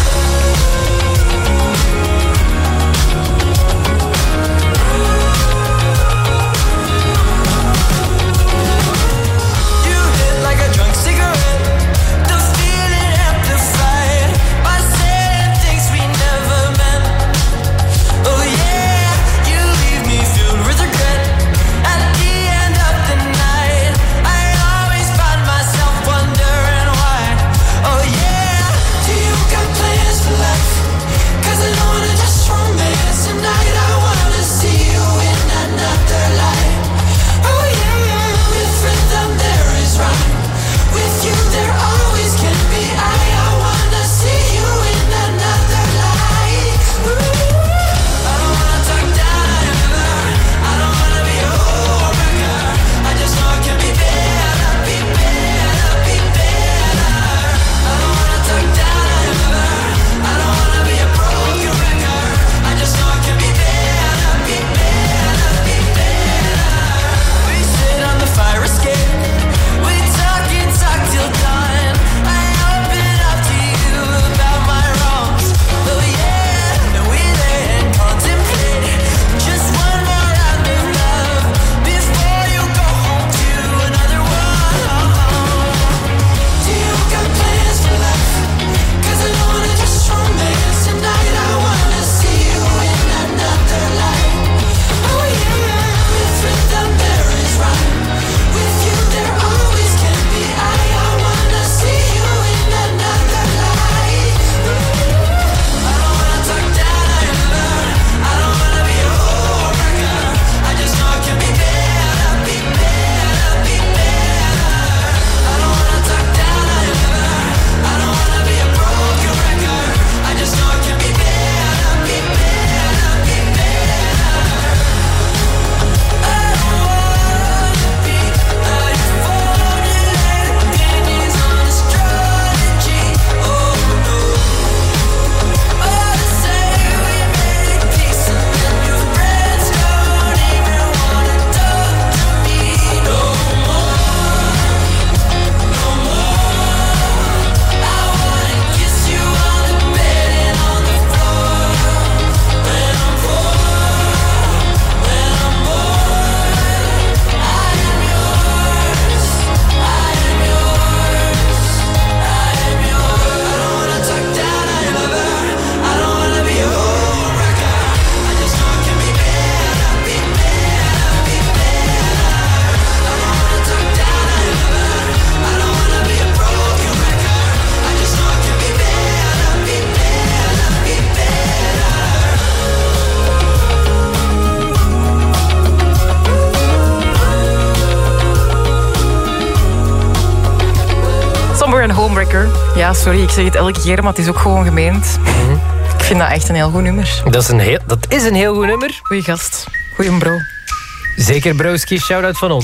Een homewrecker. Ja, sorry, ik zeg het elke keer, maar het is ook gewoon gemeend. Ik vind dat echt een heel goed nummer. Dat is een heel goed nummer. Goeie gast. Goeie bro. Zeker broski, shout-out van ons.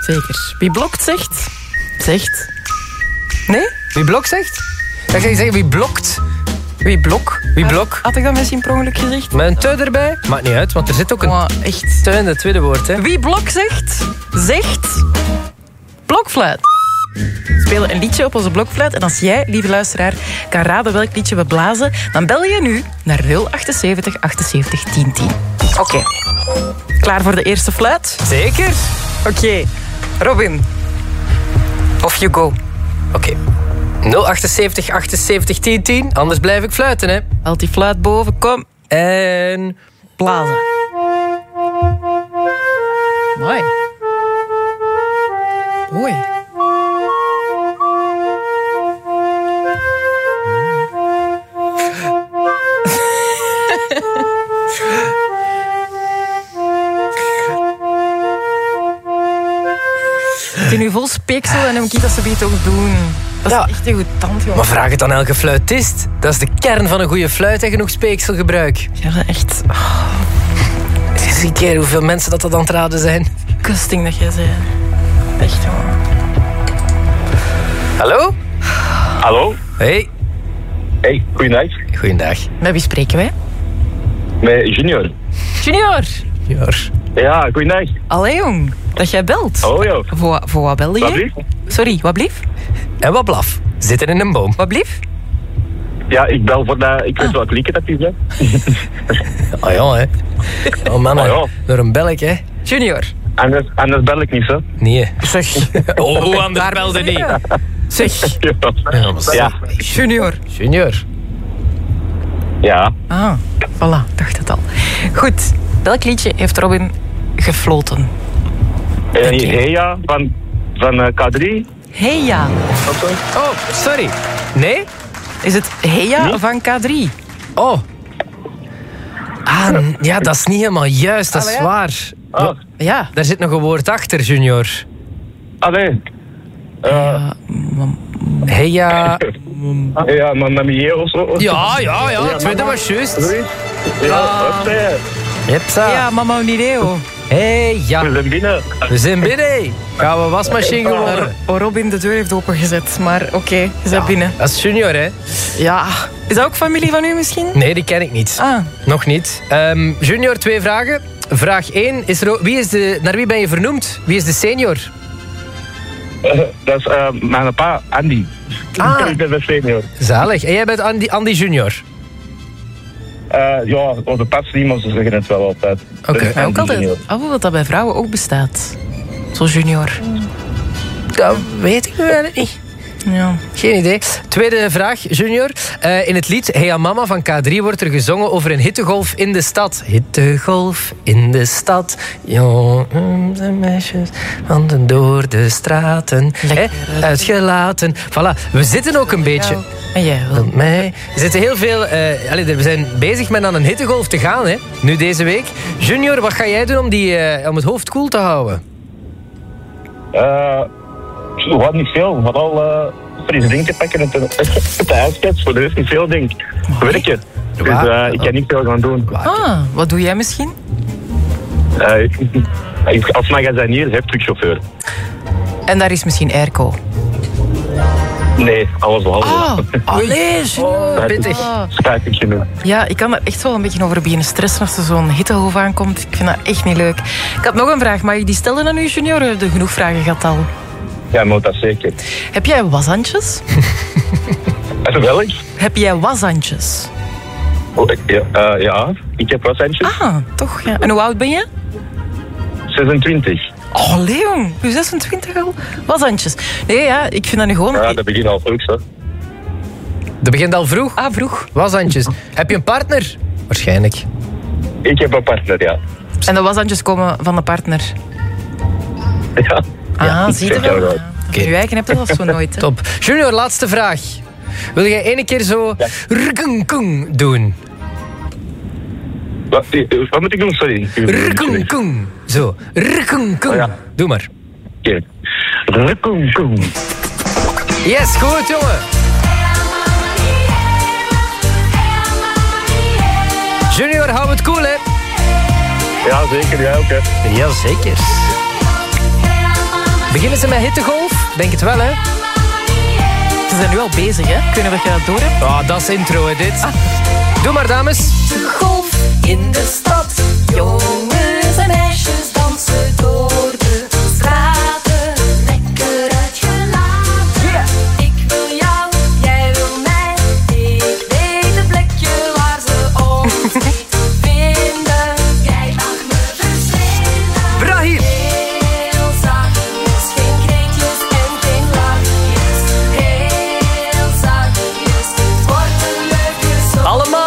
Zeker. Wie blokt zegt... Zegt... Nee? Wie blok zegt? Dan ga je zeggen wie blokt. Wie blok? Wie blok? Had ik dat misschien per ongeluk gezegd? Met een te erbij? Maakt niet uit, want er zit ook een echt te in het tweede woord. Hè? Wie blok zegt... Zegt... Blokfluit. We spelen een liedje op onze blokfluit. En als jij, lieve luisteraar, kan raden welk liedje we blazen, dan bel je nu naar 078 78 1010. Oké. Klaar voor de eerste fluit? Zeker. Oké. Robin. Off you go. Oké. 078 78 1010. Anders blijf ik fluiten, hè. Haalt die fluit boven, kom. En... blazen. Mooi. Mooi. Het is nu vol speeksel en dan moet ik dat ze beter ook doen. Dat is echt een goed tand, joh. Maar vraag het aan elke fluitist. Dat is de kern van een goede fluit en genoeg speekselgebruik. Ja, dat echt... Eens een keer hoeveel mensen dat aan het raden zijn. Kusting dat jij zei. Echt, joh. Hallo? Hallo? Hey. Hey, goeiedag. Goeiedag. Met wie spreken wij? Met Junior. Junior. Junior. Ja, goeiedag. Allee, jong. Dat jij belt. Oh, joh. Voor wat belde je? Wat blief? Sorry, wat blief? En wat blaf? Zitten in een boom. Wat blief? Ja, ik bel voor dat... Ik weet welk liedje dat is, hè. Oh ja, hè. Oh mannen, Oh, ja. door een belk, hè. Junior. Anders bel ik niet, zo. Nee. Zeg. Hoe anders belde niet? Zeg. Ja. Junior. Junior. Ja. Ah, voilà, dacht het al. Goed, welk liedje heeft Robin gefloten? Heja van K3. Heja. Oh, sorry. Nee? Is het Heja van K3? Oh. Ah, ja, dat is niet helemaal juist, dat is waar. Oh. Ja. Daar zit nog een woord achter, Junior. Allee. Heja. Ja, mamie of zo. Ja, het tweede was juist. Ja, opzij. Hepsa. Ja, mama Nideo. Hey, ja. We zijn binnen. We zijn binnen. Gaan we wasmachine geworden. Robin de deur heeft opengezet, maar oké, je bent binnen. Dat is Junior, hè? Ja. Is dat ook familie van u misschien? Nee, die ken ik niet. Ah. Nog niet. Junior, 2 vragen. Vraag 1. Naar wie ben je vernoemd? Wie is de senior? Dat is mijn pa, Andy. Ik ben de senior. Zalig. En jij bent Andy Junior? Ja, onze pas niet, maar ze zeggen het wel altijd. Oké. Maar ook altijd dat dat bij vrouwen ook bestaat. Zo Junior. Dat weet ik eigenlijk niet. Ja. Geen idee. Tweede vraag, Junior. In het lied Heya Mama van K3 wordt er gezongen over een hittegolf in de stad. Hittegolf in de stad. Jongens en meisjes wandelen door de straten. Uitgelaten. Voilà. We zitten ook een beetje... En jij wel. We zitten heel veel... we zijn bezig met aan een hittegolf te gaan, hè. Nu deze week. Junior, wat ga jij doen om het hoofd koel te houden? Wat niet veel, vooral frisse dingen pakken en te ijskets. Voor de rest niet veel, denk ik. Werken. Dus ik kan niet veel gaan doen. Wat doe jij misschien? Als magazinier, hebtruckchauffeur. En daar is misschien airco? Nee, alles behalve. Allee, pittig. Spijtig genoeg. Ja, ik kan er echt wel een beetje over beginnen stressen als er zo'n hittegolf aankomt. Ik vind dat echt niet leuk. Ik had nog een vraag. Mag ik die stellen aan u, Junior? We hebben genoeg vragen gehad al. Ja, moet dat zeker. Heb jij washandjes? Welk? Heb jij washandjes? Ja, ik heb washandjes. Ah, toch, ja. En hoe oud ben je? 26. Oh, Leon, je 26 al? Washandjes. Nee, ja, ik vind dat nu gewoon... Ja, dat begint al vroeg, zo. Dat begint al vroeg? Ah, vroeg. Washandjes. Heb je een partner? Waarschijnlijk. Ik heb een partner, ja. En de washandjes komen van de partner? Ja. Zie je wel? Okay. Je eigen hebt dat zo nooit. Hè? Top. Junior, laatste vraag. Wil jij ene keer zo rkung doen? Wat moet ik doen? Sorry. Rkung. Zo. Rkung. Ja. Doe maar. Oké. Rkung. Yes, goed jongen. Junior, hou het cool, hè? Ja, zeker. Jij ook, hè? Jazeker. Beginnen ze met hittegolf? Denk het wel, hè? Ze zijn nu al bezig, hè? Kunnen we dat door hebben? Ah, dat is intro, hè, dit. Doe maar, dames. Golf in de stad. Jongens en meisjes dansen door de straten. Lekker uitgelaten. Yeah. Ik wil jou, jij wil mij. Ik weet een plekje waar ze ons niet vinden. Jij mag me verslinden. Brahim. Heel zachtjes, geen kreetjes en geen lachjes. Heel zachtjes, het wordt een leuke zomer. Allemaal.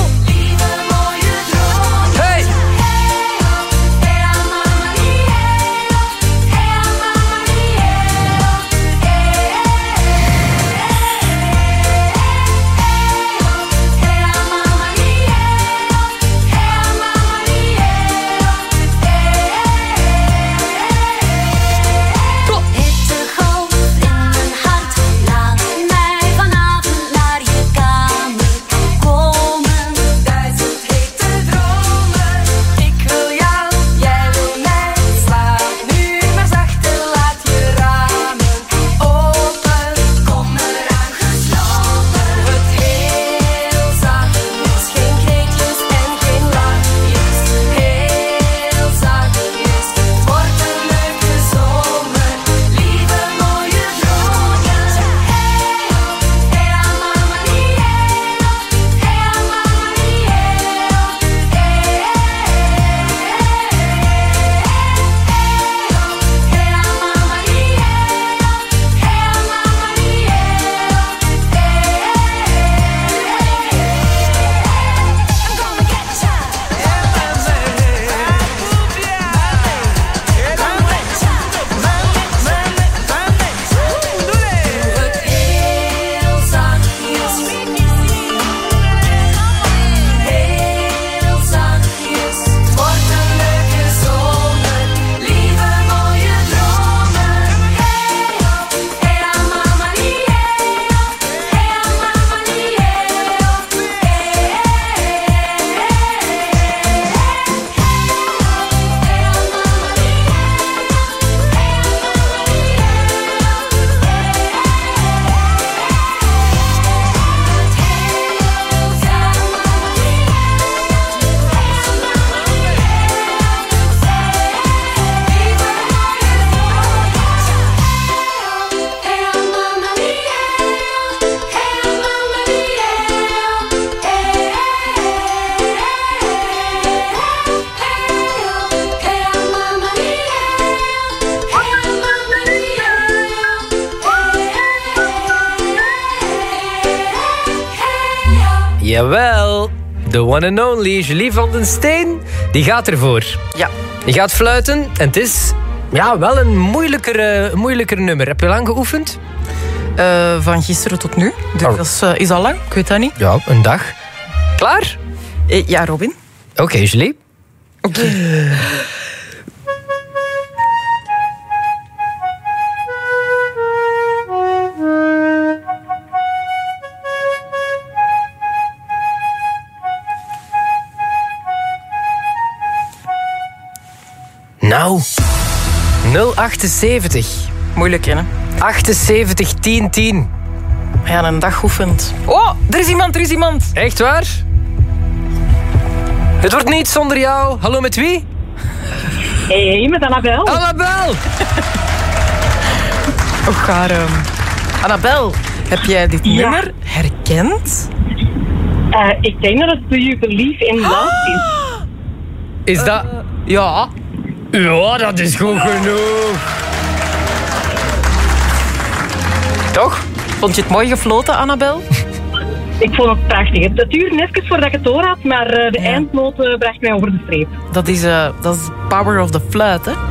Jawel, the one and only Julie van den Steen, die gaat ervoor. Ja. Die gaat fluiten en het is wel een moeilijker nummer. Heb je lang geoefend? Van gisteren tot nu. Dus dat is al lang, ik weet dat niet. Ja, een dag. Klaar? Ja, Robin. Oké, Julie. Oké. Nou, 078. Moeilijk, hè? 78 10 10. Ja, een dag oefent. Oh, er is iemand. Echt waar? Het wordt niet zonder jou. Hallo, met wie? Hey, met Annabel. Annabel! Och, Annabel, heb jij dit nummer herkend? Ik denk dat het Do You Believe in Love is. Is dat... Ja. Ja, dat is goed genoeg. Toch? Vond je het mooi gefloten, Annabel? Ik vond het prachtig. Het duurde even voordat ik het door had, maar de eindnoot bracht mij over de streep. Dat is power of the fluit, hè?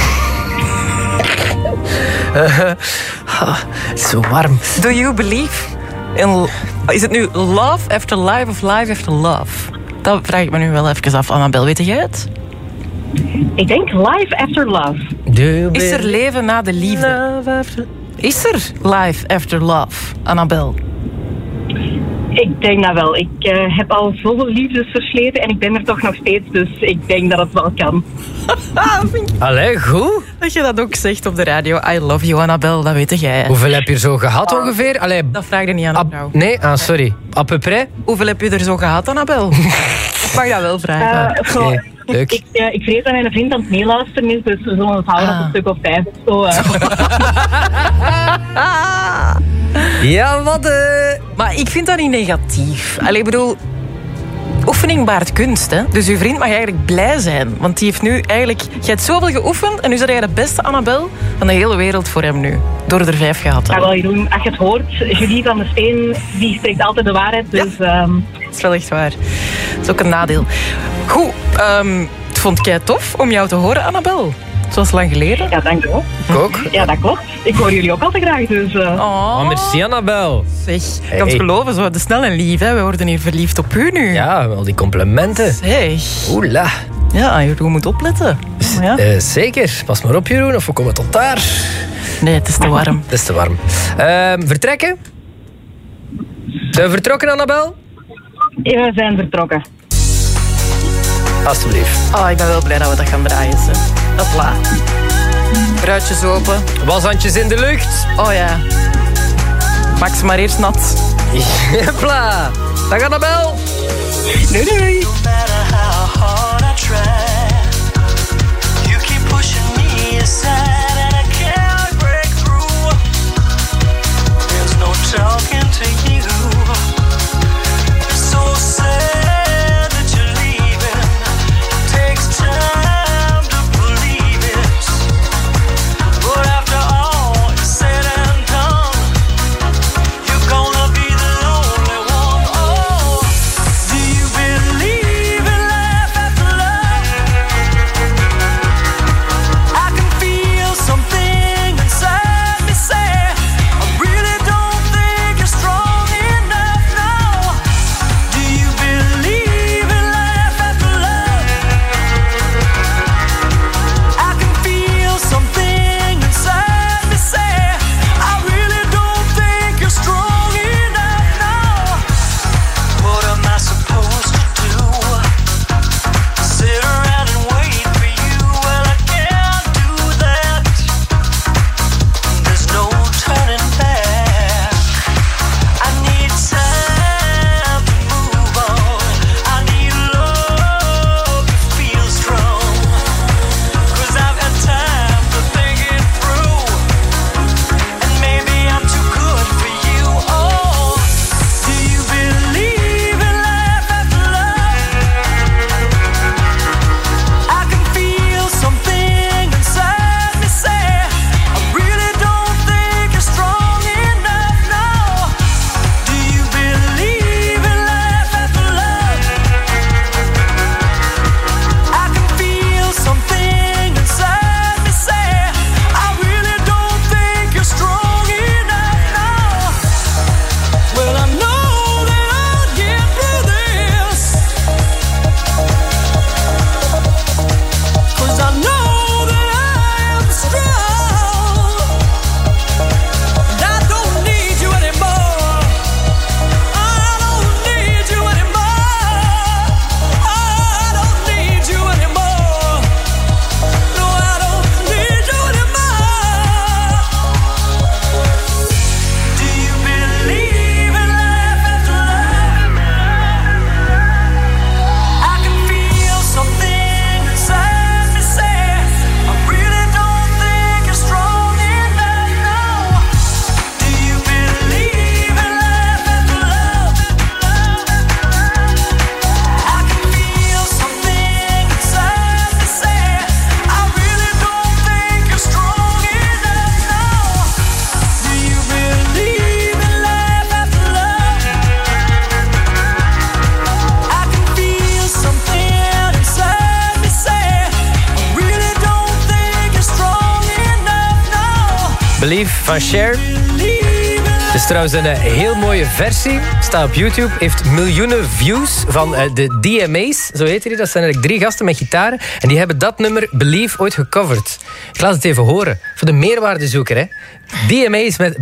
Zo warm. Do you believe in... Is het nu love after life of life after love? Dat vraag ik me nu wel even af, Annabel. Weet jij het? Ik denk life after love. Is er leven na de liefde? Is er life after love, Annabel? Ik denk dat wel. Ik heb al zoveel liefdes versleten en ik ben er toch nog steeds. Dus ik denk dat het wel kan. Allee, goed. Dat je dat ook zegt op de radio. I love you, Annabel, dat weet jij. Hoeveel heb je er zo gehad ongeveer? Allee, dat vraag je niet aan een vrouw. Nee, sorry. À peu près? Hoeveel heb je er zo gehad, Annabel? Ik mag dat wel vragen. Okay, leuk. Ik vrees dat mijn vriend aan het meeluisteren is, dus we zullen het houden op een stuk of 5 of zo. Ja, wat? Maar ik vind dat niet negatief. Allee, ik bedoel, oefening baart kunst, hè. Dus uw vriend mag eigenlijk blij zijn. Want die heeft nu eigenlijk... Je hebt zoveel geoefend en nu zit jij de beste Annabel van de hele wereld voor hem nu. Door er 5 gehad. Ja, wel, Jeroen, als je het hoort, Julie van der Steen, die spreekt altijd de waarheid. Dus, dat is wel echt waar. Dat is ook een nadeel. Goed, het vond jij tof om jou te horen, Annabel. Zoals lang geleden. Ja, dank je wel. Ik ook. Ja, dat klopt. Ik hoor jullie ook altijd graag, dus... Oh, merci, Annabel. Zeg, ik kan het geloven, zo de snel en lief, hè. We worden hier verliefd op u nu. Ja, al die complimenten. Zeg. Oela. Ja, Jeroen moet opletten. Ja. Zeker. Pas maar op, Jeroen, of we komen tot daar. Nee, het is te warm. Het is te warm. Vertrekken? Zijn we vertrokken, Annabel? Ja, we zijn vertrokken. Alsjeblieft. Oh, ik ben wel blij dat we dat gaan draaien. Hopla. Bruidjes open. Washandjes in de lucht. Oh ja. Maak ze maar eerst nat. Hopla. Dag Annabel. Doei doei. Talking to you, so sad that you're leaving. Takes time to believe it, but after all is said and done, you're gonna be the only one. Oh, do you believe in life after love? I can feel something inside me say, I really don't. Believe van Cher. Het is trouwens een heel mooie versie. Staat op YouTube. Heeft miljoenen views van de DMA's. Zo heet die. Dat zijn eigenlijk 3 gasten met gitaren. En die hebben dat nummer Believe ooit gecoverd. Ik laat het even horen. Voor de meerwaardezoeker. Hè. DMA's met